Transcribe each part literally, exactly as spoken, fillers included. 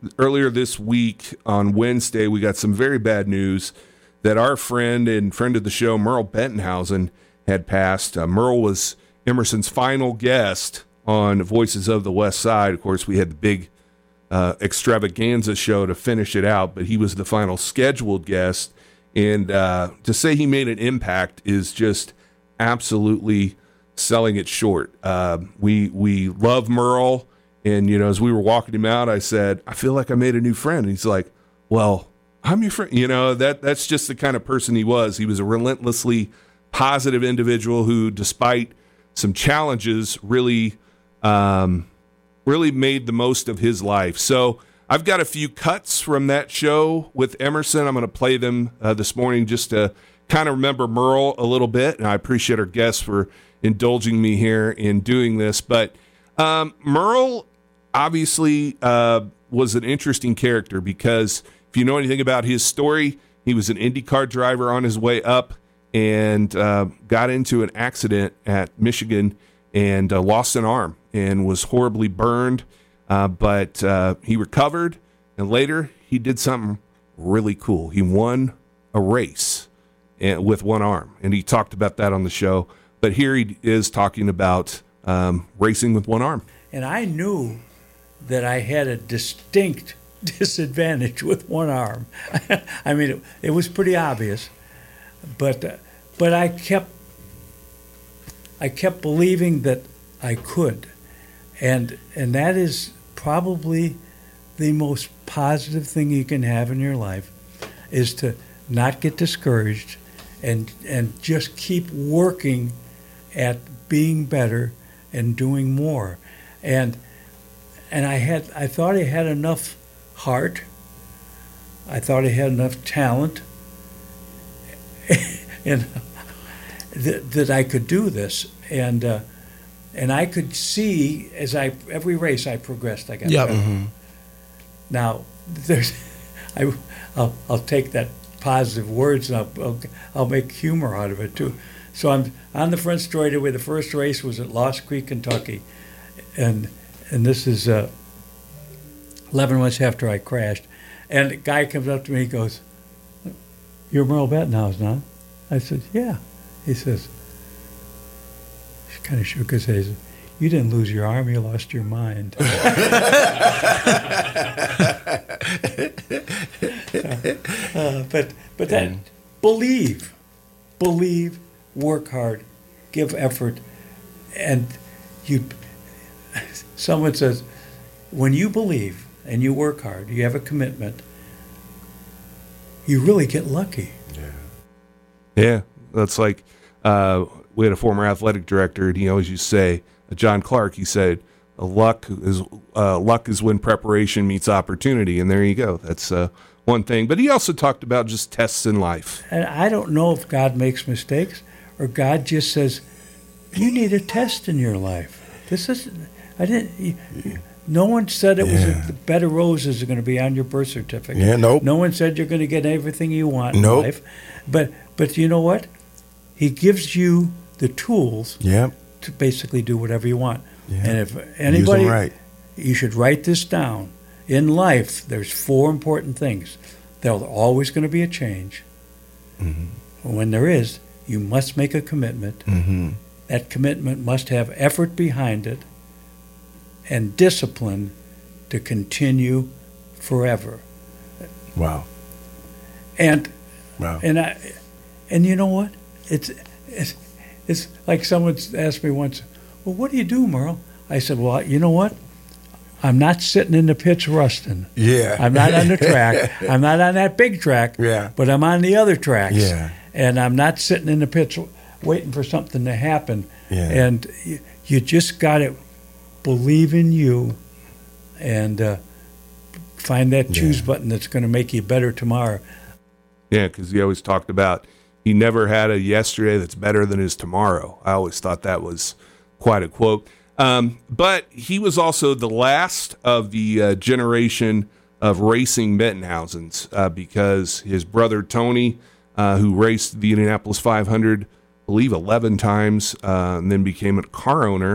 earlier this week on Wednesday, we got some very bad news that our friend and friend of the show, Merle Bettenhausen, had passed. Uh, Merle was Emerson's final guest on Voices of the West Side. Of course, we had the big uh, extravaganza show to finish it out, but he was the final scheduled guest. And uh, to say he made an impact is just absolutely selling it short. Uh, we we love Merle. And, you know, as we were walking him out, I said, I feel like I made a new friend. And he's like, well, I'm your friend. You know, that that's just the kind of person he was. He was a relentlessly positive individual who, despite some challenges, really, um, really made the most of his life. So I've got a few cuts from that show with Emerson. I'm going to play them uh, this morning just to kind of remember Merle a little bit. And I appreciate our guests for indulging me here in doing this. But um, Merle obviously uh, was an interesting character because if you know anything about his story, he was an IndyCar driver on his way up and uh, got into an accident at Michigan and uh, lost an arm and was horribly burned. Uh, but uh, he recovered, and later he did something really cool. He won a race and, with one arm, and he talked about that on the show. But here he is talking about um, racing with one arm. And I knew that I had a distinct disadvantage with one arm. I mean, it, it was pretty obvious, but uh, but I kept I kept believing that I could, and and that is probably the most positive thing you can have in your life, is to not get discouraged, and and just keep working at being better and doing more, and. And I had, I thought I had enough heart. I thought I had enough talent, and that, that I could do this. And uh, and I could see as I every race I progressed. I got yep. better. Mm-hmm. Now there's, I, I'll I'll take that positive words and I'll, I'll I'll make humor out of it too. So I'm on the front straightaway. The first race was at Lost Creek, Kentucky, and. And this is uh, eleven months after I crashed. And the guy comes up to me, he goes, "You're Merle Bettenhausen, huh?" I said, "Yeah." He says, he kind of shook his head. He said, "You didn't lose your arm, you lost your mind." uh, but but that, mm. believe, believe, work hard, give effort, and you... Someone says, when you believe and you work hard, you have a commitment, you really get lucky. Yeah. Yeah. That's like, uh, we had a former athletic director, and he always used to say, John Clark, he said, luck is uh, luck is when preparation meets opportunity. And there you go. That's uh, one thing. But he also talked about just tests in life. And I don't know if God makes mistakes or God just says, you need a test in your life. This isn't... I didn't. You, no one said it yeah. was a, the bed of roses are going to be on your birth certificate. Yeah, nope. No one said you're going to get everything you want nope. in life. But but you know what? He gives you the tools yep. to basically do whatever you want. Yeah. And if anybody, Use them right. you should write this down. In life, there's four important things. There's always going to be a change. Mm-hmm. When there is, you must make a commitment. Mm-hmm. That commitment must have effort behind it and discipline to continue forever. Wow. And wow. and I and you know what? It's it's it's like someone asked me once, well, what do you do, Merle? I said, well, you know what? I'm not sitting in the pits rusting. Yeah. I'm not on the track. I'm not on that big track. Yeah. But I'm on the other tracks. Yeah. And I'm not sitting in the pits waiting for something to happen. Yeah. And you, you just got to believe in you and uh, find that choose yeah. button that's going to make you better tomorrow. Yeah, because he always talked about he never had a yesterday that's better than his tomorrow. I always thought that was quite a quote. Um, but he was also the last of the uh, generation of racing Bettenhausens uh, because his brother Tony, uh, who raced the Indianapolis five hundred, I believe eleven times, uh, and then became a car owner,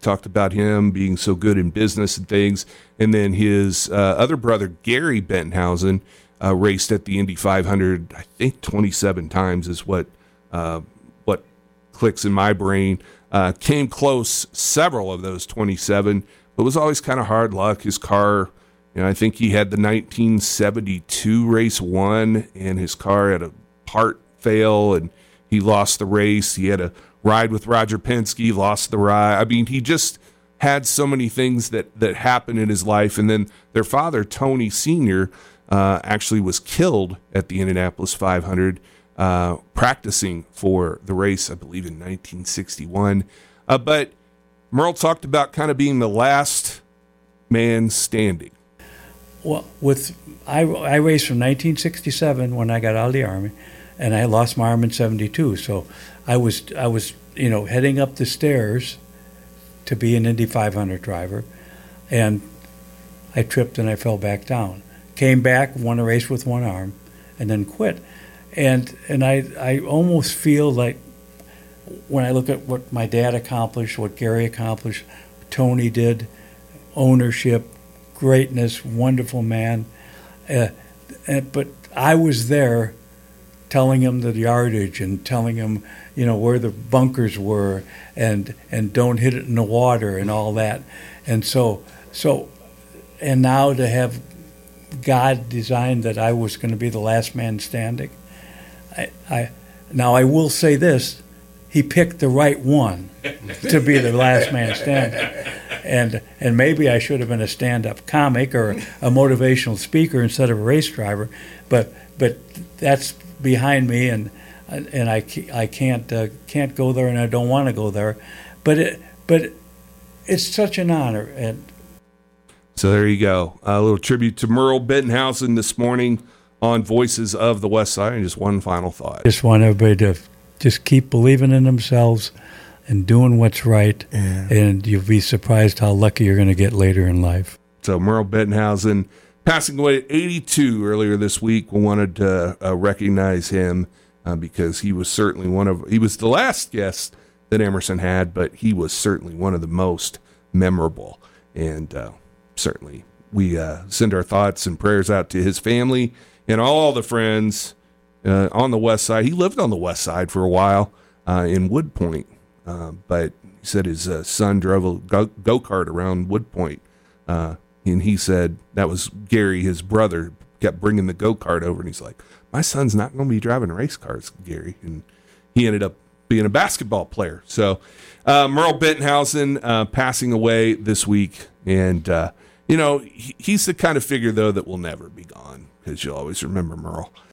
talked about him being so good in business and things. And then his uh, other brother, Gary Bettenhausen, uh, raced at the Indy five hundred, I think twenty-seven times is what uh, what clicks in my brain. Uh, came close several of those twenty-seven, but was always kind of hard luck. His car, you know, I think he had the nineteen seventy-two race won, and his car had a part fail, and he lost the race. He had a ride with Roger Penske, lost the ride. I mean, he just had so many things that, that happened in his life. And then their father, Tony Senior, uh, actually was killed at the Indianapolis five hundred, uh, practicing for the race, I believe, in nineteen sixty-one. Uh, but Merle talked about kind of being the last man standing. Well, with I, I raced from nineteen sixty-seven when I got out of the Army, and I lost my arm in seventy-two. So I was I was you know heading up the stairs to be an Indy five hundred driver, and I tripped and I fell back down. Came back, won a race with one arm, and then quit. And and I I almost feel like when I look at what my dad accomplished, what Gary accomplished, Tony did, ownership, greatness, wonderful man. Uh, and, but I was there telling him the yardage and telling him, you know, where the bunkers were and and don't hit it in the water and all that. And so, so and now to have God designed that I was going to be the last man standing. I, I now I will say this, he picked the right one to be the last man standing. And and maybe I should have been a stand-up comic or a motivational speaker instead of a race driver, but but that's behind me, and and I, I can't uh, can't go there, and I don't want to go there, but it but it's such an honor. And so there you go, a little tribute to Merle Bettenhausen this morning on Voices of the West Side. And just one final thought. Just want everybody to just keep believing in themselves and doing what's right, yeah. And you'll be surprised how lucky you're going to get later in life. So Merle Bettenhausen passing away at eighty-two earlier this week. We wanted to uh, recognize him uh, because he was certainly one of, he was the last guest that Emerson had, but he was certainly one of the most memorable. And uh, certainly we uh, send our thoughts and prayers out to his family and all the friends uh, on the West Side. He lived on the West Side for a while uh, in Wood Point. Uh, but he said his uh, son drove a go- go-kart around Wood Point, uh, and he said that was Gary, his brother, kept bringing the go-kart over, and he's like, my son's not going to be driving race cars, Gary. And he ended up being a basketball player. So uh, Merle Bettenhausen uh, passing away this week, and, uh, you know, he, he's the kind of figure, though, that will never be gone, because you'll always remember Merle.